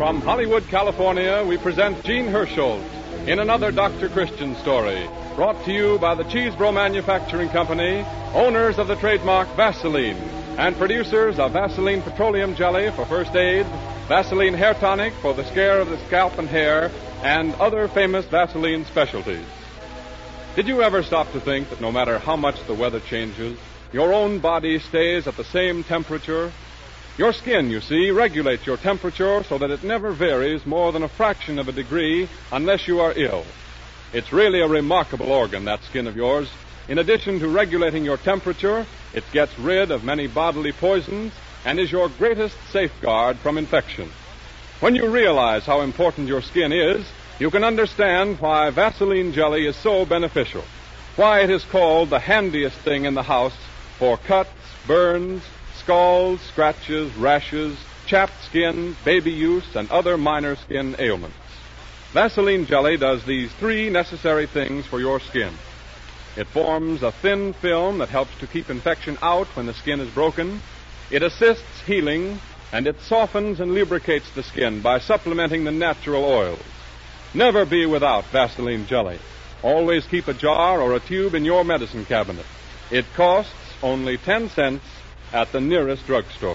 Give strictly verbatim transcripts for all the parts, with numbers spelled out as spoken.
From Hollywood, California, we present Gene Herschel in another Doctor Christian story, brought to you by the Cheesebro Manufacturing Company, owners of the trademark Vaseline, and producers of Vaseline Petroleum Jelly for first aid, Vaseline Hair Tonic for the scare of the scalp and hair, and other famous Vaseline specialties. Did you ever stop to think that no matter how much the weather changes, your own body stays at the same temperature? Your skin, you see, regulates your temperature so that it never varies more than a fraction of a degree unless you are ill. It's really a remarkable organ, that skin of yours. In addition to regulating your temperature, it gets rid of many bodily poisons and is your greatest safeguard from infection. When you realize how important your skin is, you can understand why Vaseline jelly is so beneficial, why it is called the handiest thing in the house for cuts, burns, scalds, scratches, rashes, chapped skin, baby use, and other minor skin ailments. Vaseline jelly does these three necessary things for your skin. It forms a thin film that helps to keep infection out when the skin is broken. It assists healing, and it softens and lubricates the skin by supplementing the natural oils. Never be without Vaseline jelly. Always keep a jar or a tube in your medicine cabinet. It costs only ten cents at the nearest drugstore.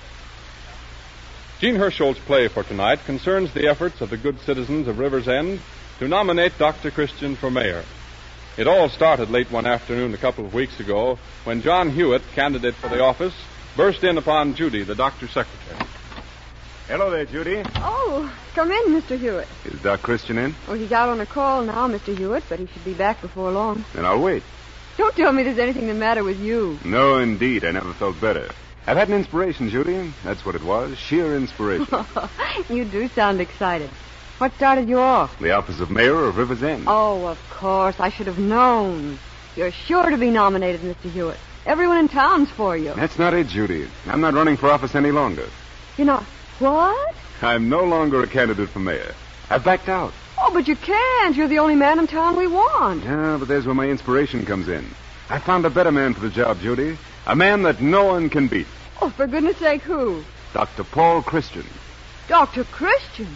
Gene Herschel's play for tonight concerns the efforts of the good citizens of River's End to nominate Doctor Christian for mayor. It all started late one afternoon a couple of weeks ago when John Hewitt, candidate for the office, burst in upon Judy, the doctor's secretary. Hello there, Judy. Oh, come in, Mister Hewitt. Is Doc Christian in? Oh, he's out on a call now, Mister Hewitt, but he should be back before long. Then I'll wait. Don't tell me there's anything the matter with you. No, indeed. I never felt better. I've had an inspiration, Judy. That's what it was. Sheer inspiration. You do sound excited. What started you off? The office of mayor of River's End. Oh, of course. I should have known. You're sure to be nominated, Mister Hewitt. Everyone in town's for you. That's not it, Judy. I'm not running for office any longer. You're not... What? I'm no longer a candidate for mayor. I've backed out. Oh, but you can't. You're the only man in town we want. Yeah, but there's where my inspiration comes in. I found a better man for the job, Judy. A man that no one can beat. Oh, for goodness sake, who? Doctor Paul Christian. Doctor Christian?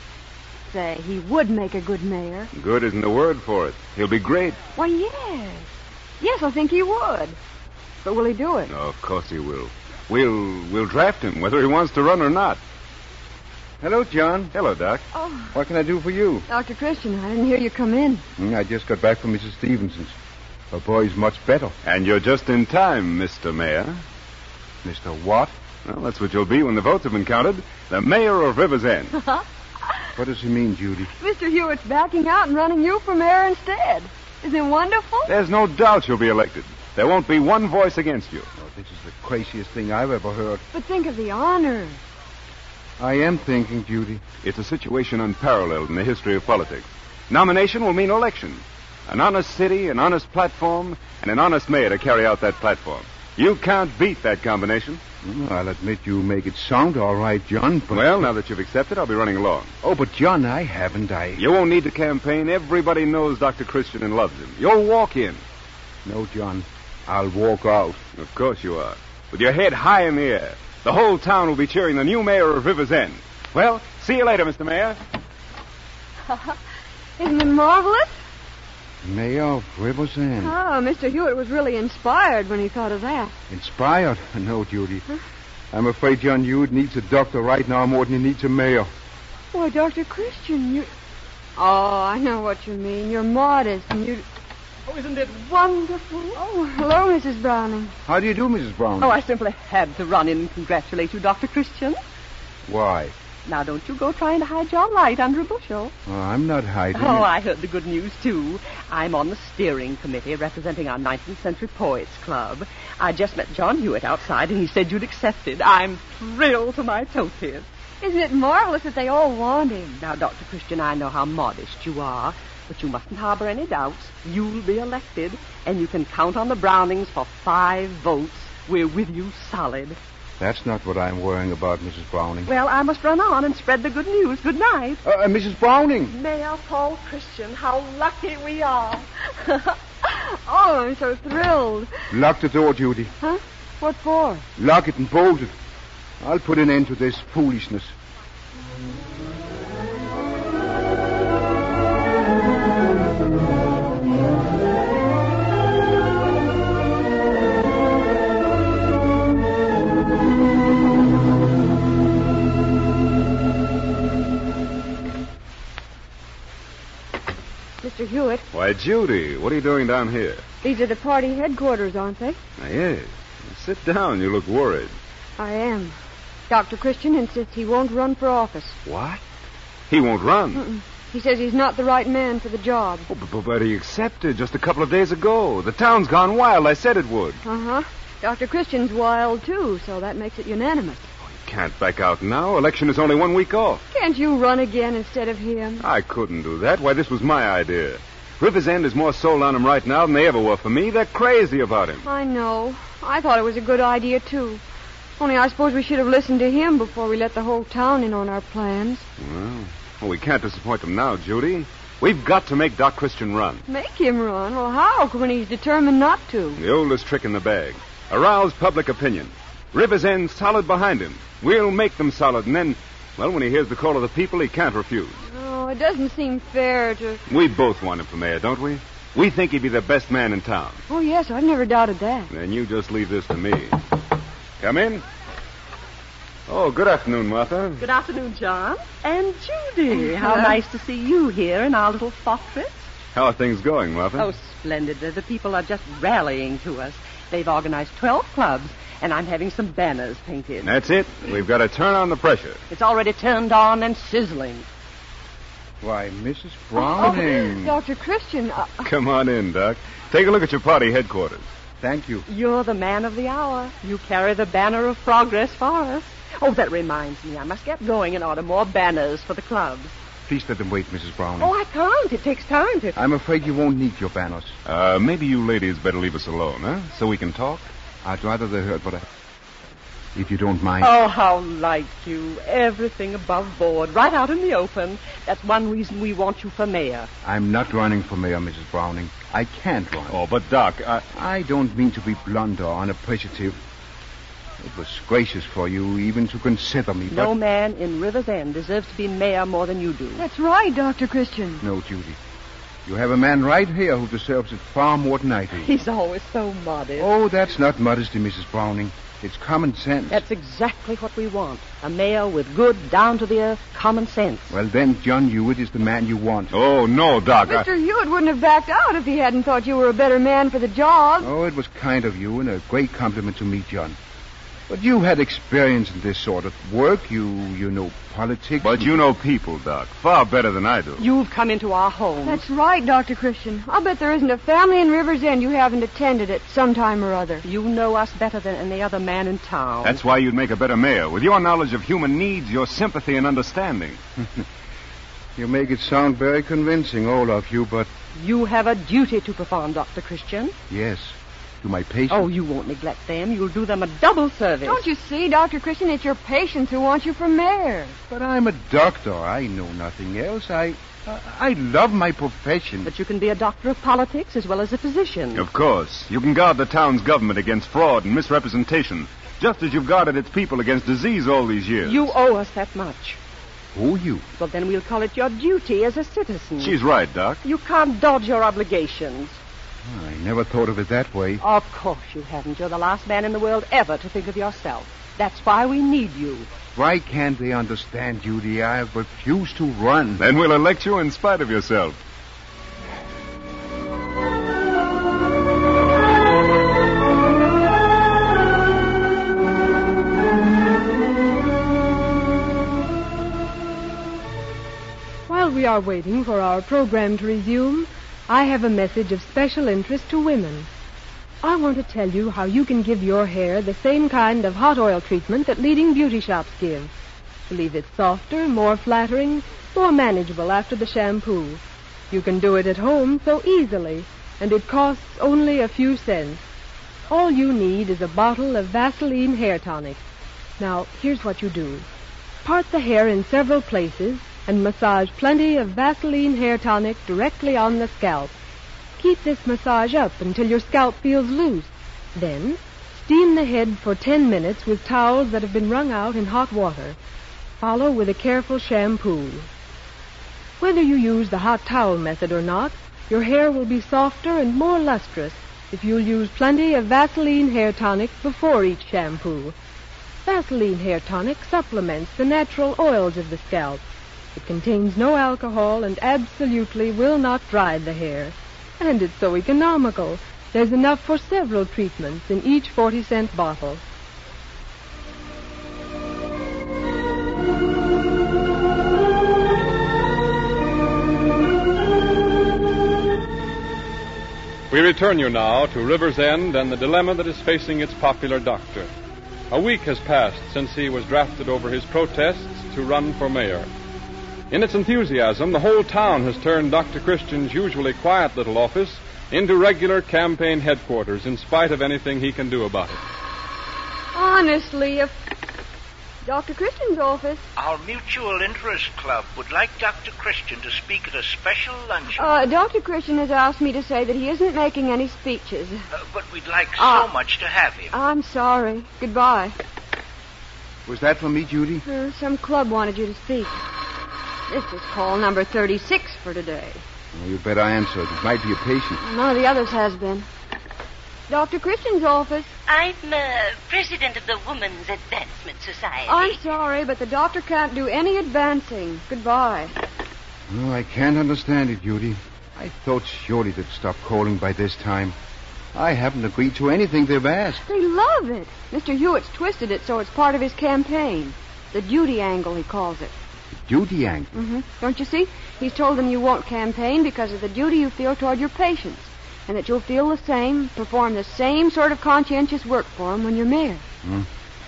Say, he would make a good mayor. Good isn't a word for it. He'll be great. Why, yes. Yes, I think he would. But will he do it? No, of course he will. We'll we'll draft him, whether he wants to run or not. Hello, John. Hello, Doc. Oh. What can I do for you? Doctor Christian, I didn't hear you come in. Mm, I just got back from Missus Stevenson's. Her boy's much better. And you're just in time, Mister Mayor. Mister What? Well, that's what you'll be when the votes have been counted. The mayor of River's End. What does he mean, Judy? Mister Hewitt's backing out and running you for mayor instead. Isn't it wonderful? There's no doubt you'll be elected. There won't be one voice against you. Oh, this is the craziest thing I've ever heard. But think of the honor. I am thinking, Judy. It's a situation unparalleled in the history of politics. Nomination will mean election. An honest city, an honest platform, and an honest mayor to carry out that platform. You can't beat that combination. Well, I'll admit you make it sound all right, John, but... Well, now that you've accepted, I'll be running along. Oh, but John, I haven't, I... You won't need to campaign. Everybody knows Doctor Christian and loves him. You'll walk in. No, John. I'll walk out. Of course you are. With your head high in the air. The whole town will be cheering the new mayor of River's End. Well, see you later, Mister Mayor. Isn't it marvelous? Mayor of River's End. Oh, Mister Hewitt was really inspired when he thought of that. Inspired? No, Judy. Huh? I'm afraid John Hewitt needs a doctor right now more than he needs a mayor. Why, Doctor Christian, you... Oh, I know what you mean. You're modest and you... Oh, isn't it wonderful? Oh, hello, Missus Browning. How do you do, Missus Browning? Oh, I simply had to run in and congratulate you, Doctor Christian. Why? Now, don't you go trying to hide your light under a bushel. Oh, I'm not hiding Oh, it. I heard the good news, too. I'm on the steering committee representing our nineteenth Century Poets Club. I just met John Hewitt outside, and he said you'd accepted. I'm thrilled to my toe tips. Isn't it marvelous that they all want him? Now, Doctor Christian, I know how modest you are, but you mustn't harbor any doubts. You'll be elected, and you can count on the Brownings for five votes. We're with you solid. That's not what I'm worrying about, Missus Browning. Well, I must run on and spread the good news. Good night. Uh, uh, Missus Browning! Mayor Paul Christian, how lucky we are. Oh, I'm so thrilled. Lock the door, Judy. Huh? What for? Lock it and bolt it. I'll put an end to this foolishness. Why, Judy, what are you doing down here? These are the party headquarters, aren't they? Now, yes. Sit down. You look worried. I am. Doctor Christian insists he won't run for office. What? He won't run? Mm-mm. He says he's not the right man for the job. Oh, but, but he accepted just a couple of days ago. The town's gone wild. I said it would. Uh-huh. Doctor Christian's wild, too, so that makes it unanimous. Oh, you can't back out now. Election is only one week off. Can't you run again instead of him? I couldn't do that. Why, this was my idea. River's End is more sold on him right now than they ever were for me. They're crazy about him. I know. I thought it was a good idea, too. Only I suppose we should have listened to him before we let the whole town in on our plans. Well, well we can't disappoint them now, Judy. We've got to make Doc Christian run. Make him run? Well, how when he's determined not to? The oldest trick in the bag. Arouse public opinion. River's End solid behind him. We'll make them solid, and then, well, when he hears the call of the people, he can't refuse. Oh, it doesn't seem fair to... We both want him for mayor, don't we? We think he'd be the best man in town. Oh, yes, I've never doubted that. Then you just leave this to me. Come in. Oh, good afternoon, Martha. Good afternoon, John. And Judy. How nice to see you here in our little fortress. How are things going, Martha? Oh, splendid. The people are just rallying to us. They've organized twelve clubs, and I'm having some banners painted. That's it. We've got to turn on the pressure. It's already turned on and sizzling. Why, Missus Browning. Oh, Doctor Christian. Uh, Come on in, Doc. Take a look at your party headquarters. Thank you. You're the man of the hour. You carry the banner of progress for us. Oh, that reminds me. I must get going and order more banners for the clubs. Please let them wait, Missus Browning. Oh, I can't. It takes time to... I'm afraid you won't need your banners. Uh, maybe you ladies better leave us alone, huh? So we can talk? I'd rather they heard what I... If you don't mind. Oh, how like you. Everything above board, right out in the open. That's one reason we want you for mayor. I'm not running for mayor, Missus Browning. I can't run. Oh, but Doc, I... I don't mean to be blunt or unappreciative. It was gracious for you even to consider me, but... No man in River's End deserves to be mayor more than you do. That's right, Doctor Christian. No, Judy. You have a man right here who deserves it far more than I do. He's always so modest. Oh, that's not modesty, Missus Browning. It's common sense. That's exactly what we want. A mayor with good, down-to-the-earth common sense. Well, then, John Hewitt is the man you want. Oh, no, Doc. Mister I... Hewitt wouldn't have backed out if he hadn't thought you were a better man for the job. Oh, it was kind of you and a great compliment to me, John. But you had experience in this sort of work. You you know politics. But you know people, Doc, far better than I do. You've come into our home. That's right, Doctor Christian. I'll bet there isn't a family in River's End you haven't attended at some time or other. You know us better than any other man in town. That's why you'd make a better mayor. With your knowledge of human needs, your sympathy and understanding. You make it sound very convincing, all of you, but... You have a duty to perform, Doctor Christian. Yes, to my patients. Oh, you won't neglect them. You'll do them a double service. Don't you see, Doctor Christian, it's your patients who want you for mayor. But I'm a doctor. I know nothing else. I... I love my profession. But you can be a doctor of politics as well as a physician. Of course. You can guard the town's government against fraud and misrepresentation, just as you've guarded its people against disease all these years. You owe us that much. Who you? Well, then we'll call it your duty as a citizen. She's right, Doc. You can't dodge your obligations. I never thought of it that way. Of course you haven't. You're the last man in the world ever to think of yourself. That's why we need you. Why can't they understand, Judy? I refuse to run. Then we'll elect you in spite of yourself. While we are waiting for our program to resume, I have a message of special interest to women. I want to tell you how you can give your hair the same kind of hot oil treatment that leading beauty shops give. To leave it softer, more flattering, more manageable after the shampoo. You can do it at home so easily, and it costs only a few cents. All you need is a bottle of Vaseline hair tonic. Now, here's what you do. Part the hair in several places and massage plenty of Vaseline hair tonic directly on the scalp. Keep this massage up until your scalp feels loose. Then, steam the head for ten minutes with towels that have been wrung out in hot water. Follow with a careful shampoo. Whether you use the hot towel method or not, your hair will be softer and more lustrous if you'll use plenty of Vaseline hair tonic before each shampoo. Vaseline hair tonic supplements the natural oils of the scalp. It contains no alcohol and absolutely will not dry the hair. And it's so economical. There's enough for several treatments in each forty-cent bottle. We return you now to River's End and the dilemma that is facing its popular doctor. A week has passed since he was drafted over his protests to run for mayor. In its enthusiasm, the whole town has turned Doctor Christian's usually quiet little office into regular campaign headquarters in spite of anything he can do about it. Honestly, if Doctor Christian's office. Our Mutual Interest Club would like Doctor Christian to speak at a special luncheon. Uh, Doctor Christian has asked me to say that he isn't making any speeches. Uh, but we'd like so Uh, much to have him. I'm sorry. Goodbye. Was that for me, Judy? Uh, some club wanted you to speak. This is call number thirty-six for today. Well, you better answer it. It might be a patient. None of the others has been. Doctor Christian's office. I'm uh, president of the Women's Advancement Society. I'm sorry, but the doctor can't do any advancing. Goodbye. Oh, I can't understand it, Judy. I thought surely they'd stop calling by this time. I haven't agreed to anything they've asked. They love it. Mister Hewitt's twisted it so it's part of his campaign. The duty angle, he calls it. Duty angle? Mm-hmm. Don't you see? He's told them you won't campaign because of the duty you feel toward your patients, and that you'll feel the same, perform the same sort of conscientious work for them when you're mayor. Hmm.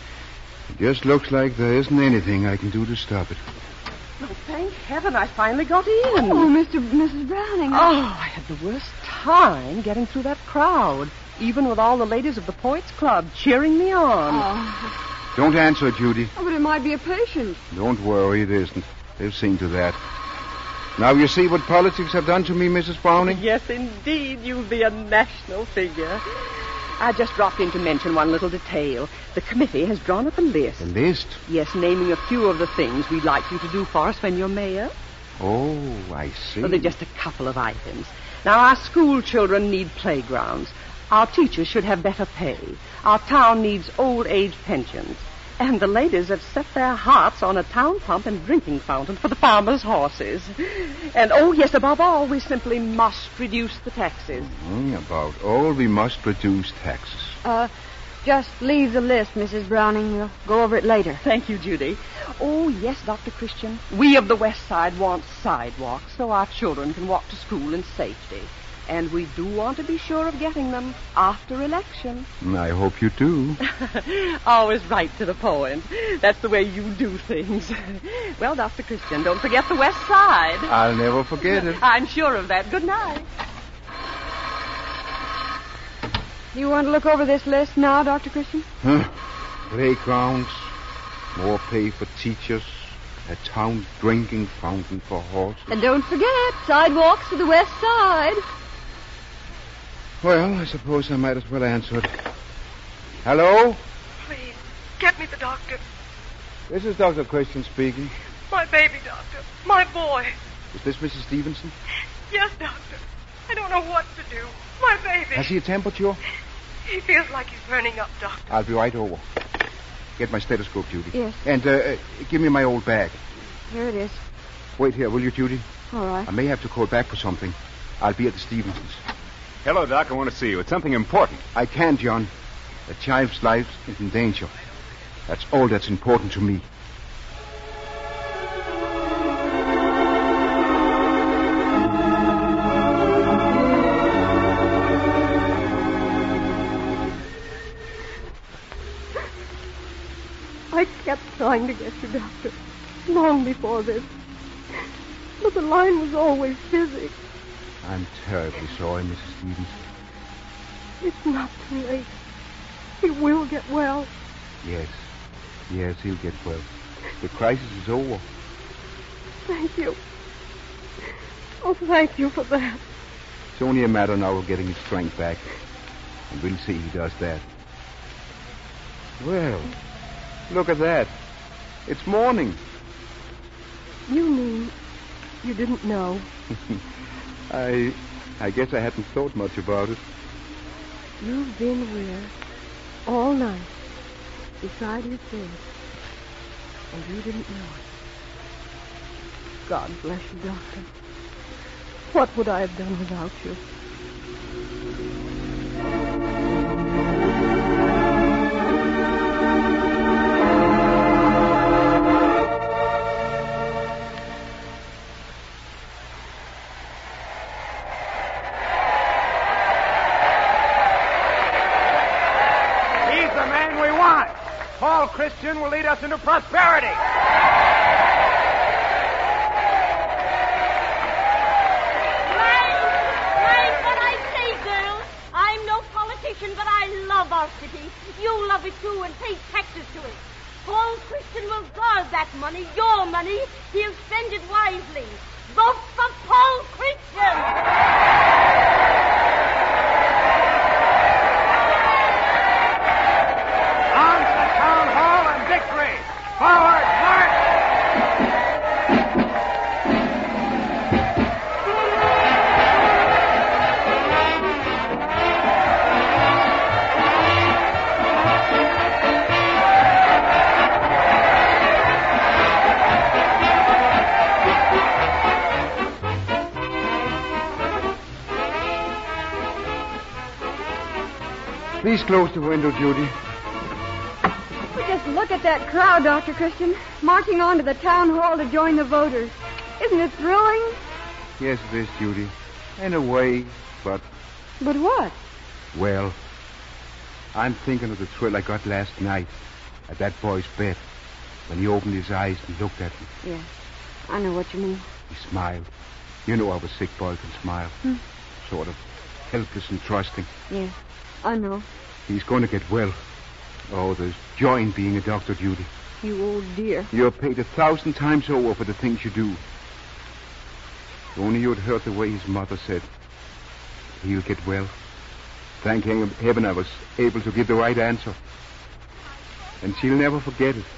It just looks like there isn't anything I can do to stop it. Oh, thank heaven I finally got in. Oh, Mister Missus Browning. Oh, I had the worst time getting through that crowd, even with all the ladies of the Poets Club cheering me on. Oh. Don't answer, Judy. Oh, but it might be a patient. Don't worry, it isn't. They've seen to that. Now, you see what politics have done to me, Missus Browning? Yes, indeed, you'll be a national figure. I just dropped in to mention one little detail. The committee has drawn up a list. A list? Yes, naming a few of the things we'd like you to do for us when you're mayor. Oh, I see. Well, they're just a couple of items. Now, our school children need playgrounds. Our teachers should have better pay. Our town needs old age pensions. And the ladies have set their hearts on a town pump and drinking fountain for the farmers' horses. And, oh, yes, above all, we simply must reduce the taxes. Mm, about all, we must reduce taxes. Uh, just leave the list, Missus Browning. We'll go over it later. Thank you, Judy. Oh, yes, Doctor Christian. We of the West Side want sidewalks so our children can walk to school in safety. And we do want to be sure of getting them after election. I hope you do. Always right to the point. That's the way you do things. Well, Doctor Christian, don't forget the West Side. I'll never forget it. I'm sure of that. Good night. You want to look over this list now, Doctor Christian? Huh. Playgrounds, more pay for teachers, a town drinking fountain for horses. And don't forget, sidewalks to the West Side. Well, I suppose I might as well answer it. Hello? Please, get me the doctor. This is Doctor Christian speaking. My baby doctor. My boy. Is this Missus Stevenson? Yes, doctor. I don't know what to do. My baby. Has he a temperature? He feels like he's burning up, doctor. I'll be right over. Get my stethoscope, Judy. Yes. And uh, uh, give me my old bag. Here it is. Wait here, will you, Judy? All right. I may have to call back for something. I'll be at the Stevensons. Hello, Doc. I want to see you. It's something important. I can, John. The child's life is in danger. That's all that's important to me. I kept trying to get you, Doctor, long before this. But the line was always busy. I'm terribly sorry, Missus Stevens. It's not too late. He will get well. Yes. Yes, he'll get well. The crisis is over. Thank you. Oh, thank you for that. It's only a matter now of getting his strength back. And we'll see he does that. Well, look at that. It's morning. You mean you didn't know? I I guess I hadn't thought much about it. You've been here all night beside his bed, and you didn't know it. God bless you, Doctor. What would I have done without you? Paul Christian will lead us into prosperity. Mind what I say, girls. I'm no politician, but I love our city. You love it, too, and pay taxes to it. Paul Christian will guard that money, your money. He'll spend it wisely. Vote for Paul Christian. On to the town hall and victory. Forward, march! Please close the window, Judy. Well, just look at that crowd, Doctor Christian, marching on to the town hall to join the voters. Isn't it thrilling? Yes, it is, Judy. In a way, but... But what? Well, I'm thinking of the thrill I got last night at that boy's bed when he opened his eyes and looked at me. Yeah, I know what you mean. He smiled. You know how a sick boy can smile. Hmm. Sort of helpless and trusting. Yeah, I know. He's going to get well. Oh, there's joy in being a doctor, Judy. You old dear. You're paid a thousand times over for the things you do. If only you'd heard the way his mother said, he'll get well. Thank heaven I was able to give the right answer. And she'll never forget it.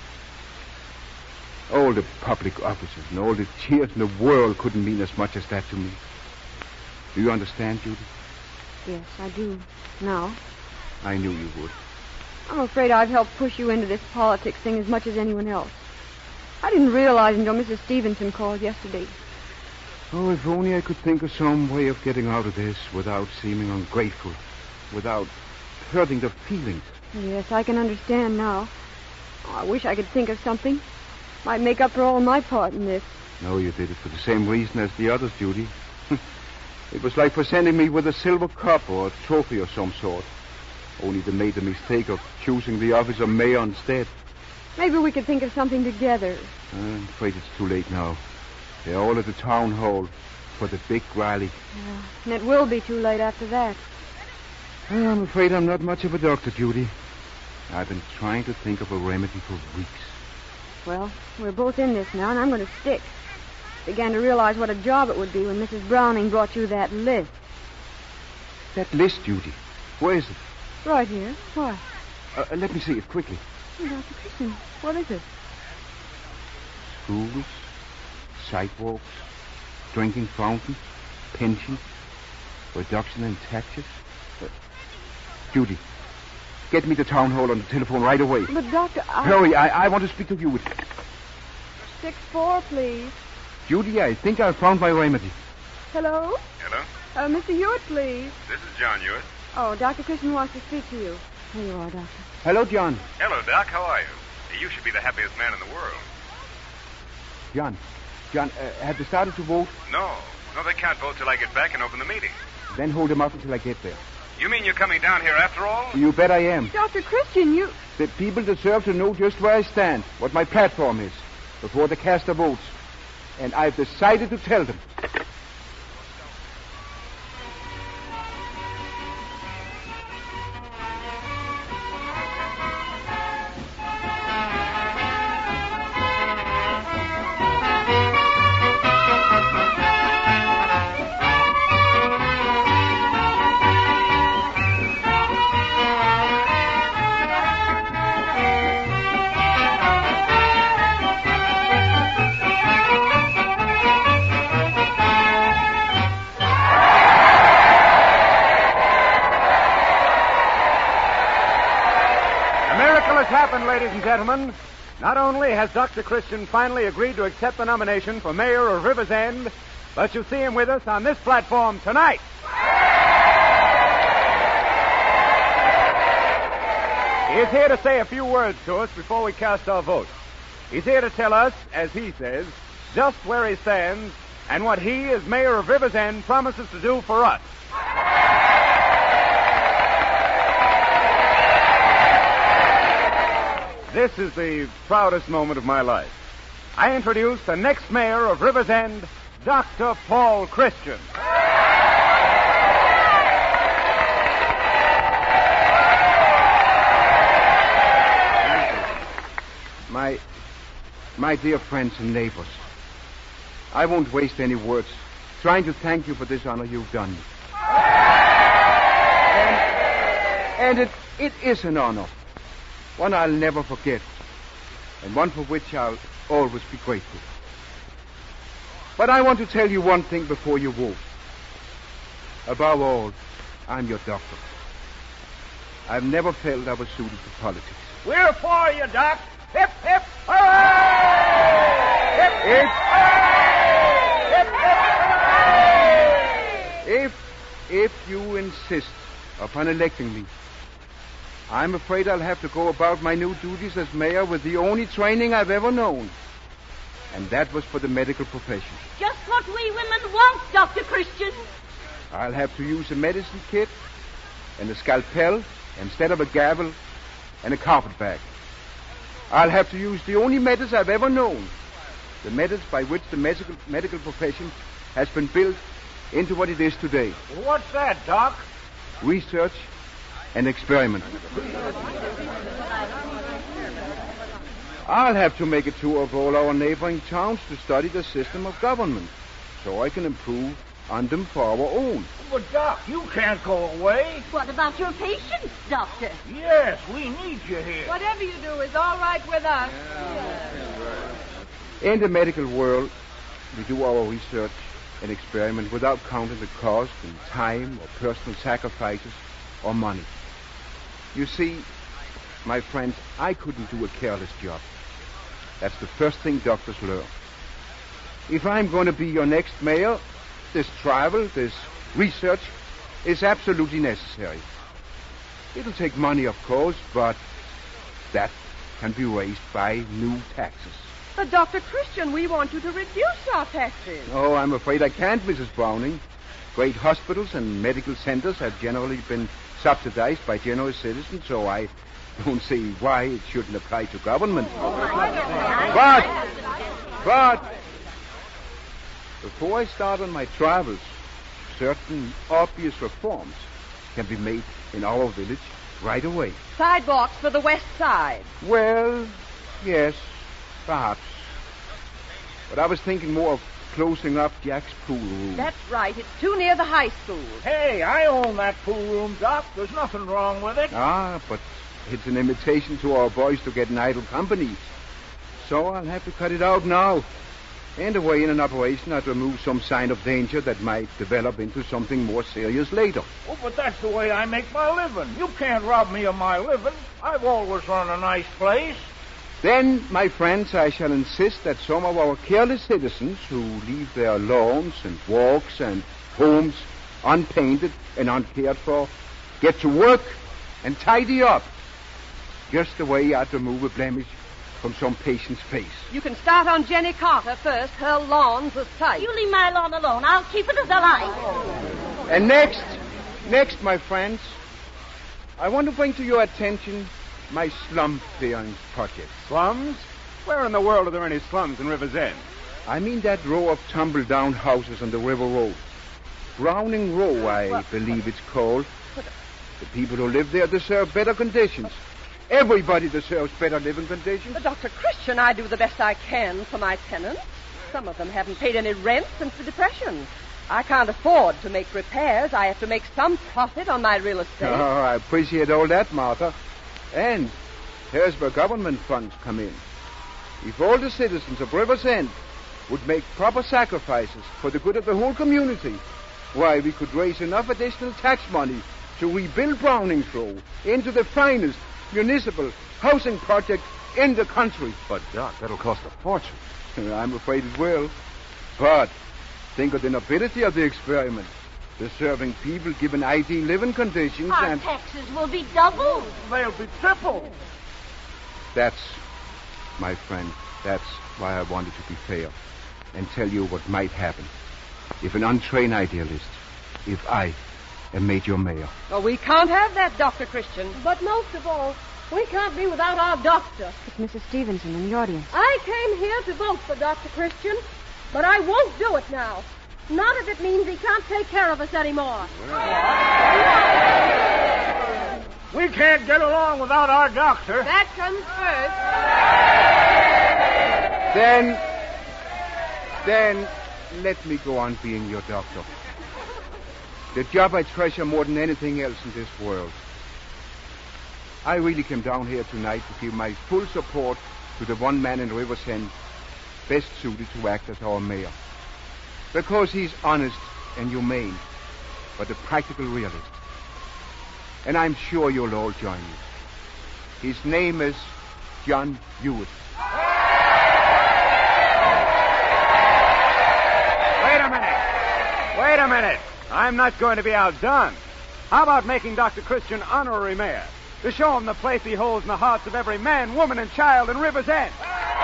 All the public offices and all the cheers in the world couldn't mean as much as that to me. Do you understand, Judy? Yes, I do. Now. I knew you would. I'm afraid I've helped push you into this politics thing as much as anyone else. I didn't realize until Missus Stevenson called yesterday. Oh, if only I could think of some way of getting out of this without seeming ungrateful, without hurting their feelings. Yes, I can understand now. Oh, I wish I could think of something. Might make up for all my part in this. No, you did it for the same reason as the others, Judy. It was like presenting me with a silver cup or a trophy of some sort. Only they made the mistake of choosing the office of mayor instead. Maybe we could think of something together. I'm afraid it's too late now. They're all at the town hall for the big rally. Yeah, and it will be too late after that. Well, I'm afraid I'm not much of a doctor, Judy. I've been trying to think of a remedy for weeks. Well, we're both in this now, and I'm going to stick. Began to realize what a job it would be when Missus Browning brought you that list. That list, Judy? Where is it? Right here. Why? Uh, let me see it quickly. Oh, Doctor Christian, what is it? Schools, sidewalks, drinking fountains, pensions, reduction in taxes. Uh, Judy, get me the town hall on the telephone right away. But, Doctor, I... Hurry, I, I want to speak to you. Six four, please. Judy, I think I've found my remedy. Hello? Hello? Uh, Mister Hewitt, please. This is John Hewitt. Oh, Doctor Christian wants to speak to you. Here you are, Doctor. Hello, John. Hello, Doc. How are you? You should be the happiest man in the world. John, John, uh, have they started to vote? No. No, they can't vote till I get back and open the meeting. Then hold them up until I get there. You mean you're coming down here after all? You bet I am. Doctor Christian, you... The people deserve to know just where I stand, what my platform is, before they cast their votes. And I've decided to tell them. Happened, ladies and gentlemen. Not only has Doctor Christian finally agreed to accept the nomination for mayor of River's End, but you'll see him with us on this platform tonight. He is here to say a few words to us before we cast our vote. He's here to tell us, as he says, just where he stands and what he, as mayor of River's End, promises to do for us. this is the proudest moment of my life. I introduce the next mayor of Rivers End, Doctor Paul Christian. My, my dear friends and neighbors, I won't waste any words trying to thank you for this honor you've done me. And, and it, it is an honor, one I'll never forget, and one for which I'll always be grateful. But I want to tell you one thing before you vote. Above all, I'm your doctor. I've never felt I was suited to politics. We're for you, Doc. Hip, hip, hooray! Hip, hip, hooray! Hip, hip, hooray! If, if you insist upon electing me, I'm afraid I'll have to go about my new duties as mayor with the only training I've ever known. And that was for the medical profession. Just what we women want, Doctor Christian. I'll have to use a medicine kit and a scalpel instead of a gavel and a carpet bag. I'll have to use the only methods I've ever known, the methods by which the medical, medical profession has been built into what it is today. Well, what's that, Doc? Research and experiment. I'll have to make a tour of all our neighboring towns to study the system of government, so I can improve on them for our own. But, Doc, you can't go away. What about your patients, Doctor? Yes, we need you here. Whatever you do is all right with us. In the medical world, we do our research and experiment without counting the cost and time or personal sacrifices or money. You see, my friends, I couldn't do a careless job. That's the first thing doctors learn. If I'm going to be your next mayor, this travel, this research is absolutely necessary. It'll take money, of course, but that can be raised by new taxes. But, Doctor Christian, we want you to reduce our taxes. Oh, I'm afraid I can't, Missus Browning. Great hospitals and medical centers have generally been subsidized by generous citizens, so I don't see why it shouldn't apply to government. But, but, before I start on my travels, certain obvious reforms can be made in our village right away. Sidewalks for the west side. Well, yes, perhaps. But I was thinking more of closing up Jack's pool room. That's right. It's too near the high school. Hey, I own that pool room, Doc. There's nothing wrong with it. Ah, but it's an invitation to our boys to get an idle company. So I'll have to cut it out now. And away in an operation, I'd remove some sign of danger that might develop into something more serious later. Oh, but that's the way I make my living. You can't rob me of my living. I've always run a nice place. Then, my friends, I shall insist that some of our careless citizens who leave their lawns and walks and homes unpainted and uncared for get to work and tidy up, just the way I'd remove a blemish from some patient's face. You can start on Jenny Carter first. Her lawn's a sight. You leave my lawn alone. I'll keep it as I like. And next, next, my friends, I want to bring to your attention my slum clearing project. Slums? Where in the world are there any slums in Rivers End? I mean that row of tumble-down houses on the River Road. Browning Row, I believe it's called. The people who live there deserve better conditions. Everybody deserves better living conditions. But, Doctor Christian, I do the best I can for my tenants. Some of them haven't paid any rent since the Depression. I can't afford to make repairs. I have to make some profit on my real estate. Oh, I appreciate all that, Martha. And here's where government funds come in. If all the citizens of Rivers End would make proper sacrifices for the good of the whole community, why, we could raise enough additional tax money to rebuild Browning's Row into the finest municipal housing project in the country. But, Doc, that'll cost a fortune. I'm afraid it will. But think of the nobility of the experiment. The serving people given ideal living conditions Our and... taxes will be doubled. They'll be tripled. That's, my friend, that's why I wanted to be fair and tell you what might happen if an untrained idealist, if I am made your mayor. Well, we can't have that, Doctor Christian. But most of all, We can't be without our doctor. It's Missus Stevenson in the audience. I came here to vote for Doctor Christian, but I won't do it now. Not if it means he can't take care of us anymore. We can't get along without our doctor. That comes first. Then, then, let me go on being your doctor. The job I treasure more than anything else in this world. I really came down here tonight to give my full support to the one man in Riversend best suited to act as our mayor. Because he's honest and humane, but a practical realist. And I'm sure you'll all join me. His name is John Hewitt. Wait a minute. Wait a minute. I'm not going to be outdone. How about making Doctor Christian honorary mayor to show him the place he holds in the hearts of every man, woman, and child in River's End?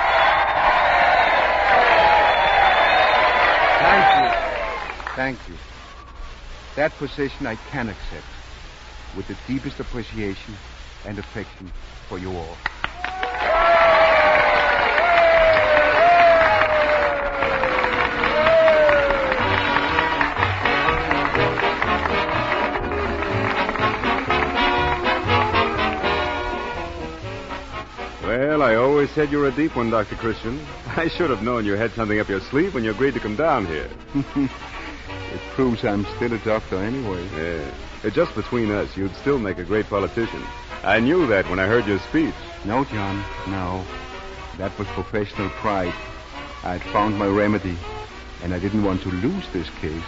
Thank you. Thank you. That position I can accept with the deepest appreciation and affection for you all. Well, I always said you were a deep one, Doctor Christian. I should have known you had something up your sleeve when you agreed to come down here. It proves I'm still a doctor anyway. Yeah. Uh, Just between us, you'd still make a great politician. I knew that when I heard your speech. No, John, no. That was professional pride. I'd found my remedy, and I didn't want to lose this case.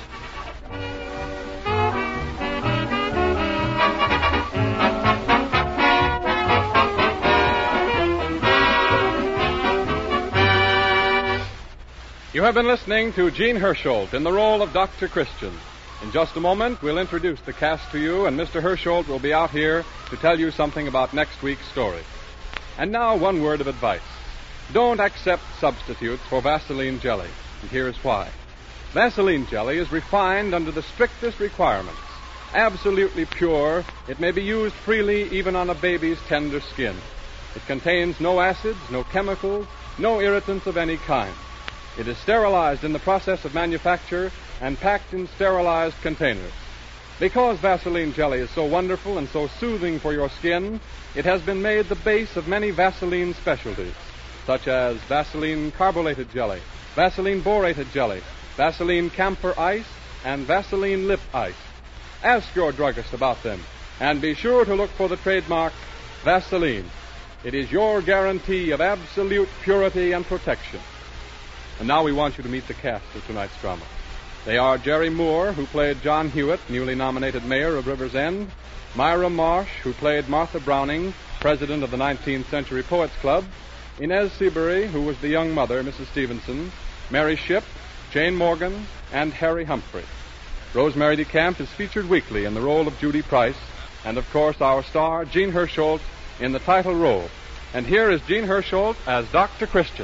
You have been listening to Gene Hersholt in the role of Doctor Christian. In just a moment, we'll introduce the cast to you, and Mister Hersholt will be out here to tell you something about next week's story. And now, one word of advice. Don't accept substitutes for Vaseline jelly, and here's why. Vaseline jelly is refined under the strictest requirements. Absolutely pure, it may be used freely even on a baby's tender skin. It contains no acids, no chemicals, no irritants of any kind. It is sterilized in the process of manufacture and packed in sterilized containers. Because Vaseline jelly is so wonderful and so soothing for your skin, it has been made the base of many Vaseline specialties, such as Vaseline carbolated jelly, Vaseline borated jelly, Vaseline camphor ice, and Vaseline lip ice. Ask your druggist about them, and be sure to look for the trademark Vaseline. It is your guarantee of absolute purity and protection. And now we want you to meet the cast of tonight's drama. They are Jerry Moore, who played John Hewitt, newly nominated mayor of River's End, Myra Marsh, who played Martha Browning, president of the nineteenth Century Poets Club, Inez Seabury, who was the young mother, Missus Stevenson, Mary Shipp, Jane Morgan, and Harry Humphrey. Rosemary DeCamp is featured weekly in the role of Judy Price, and of course our star, Gene Hersholt, in the title role. And here is Gene Hersholt as Doctor Christian.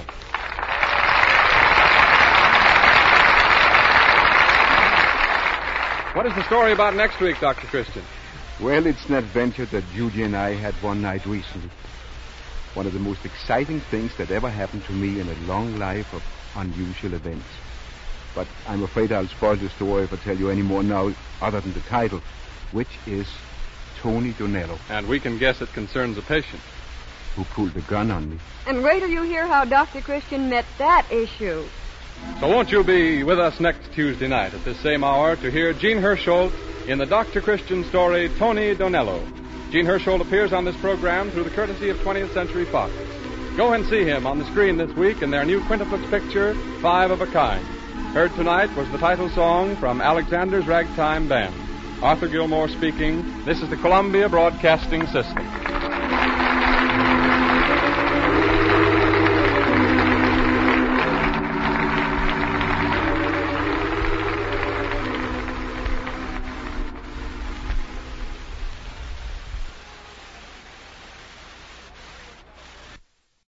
What is the story about next week, Doctor Christian? Well, it's an adventure that Judy and I had one night recently. One of the most exciting things that ever happened to me in a long life of unusual events. But I'm afraid I'll spoil the story if I tell you any more now other than the title, which is Tony Donello. And we can guess it concerns a patient. Who pulled a gun on me. And wait till you hear how Doctor Christian met that issue. So won't you be with us next Tuesday night at this same hour to hear Gene Hersholt in the Doctor Christian story, Tony Donello. Gene Hersholt appears on this program through the courtesy of twentieth Century Fox. Go and see him on the screen this week in their new quintuplex picture, Five of a Kind. Heard tonight was the title song from Alexander's Ragtime Band. Arthur Gilmore speaking. This is the Columbia Broadcasting System.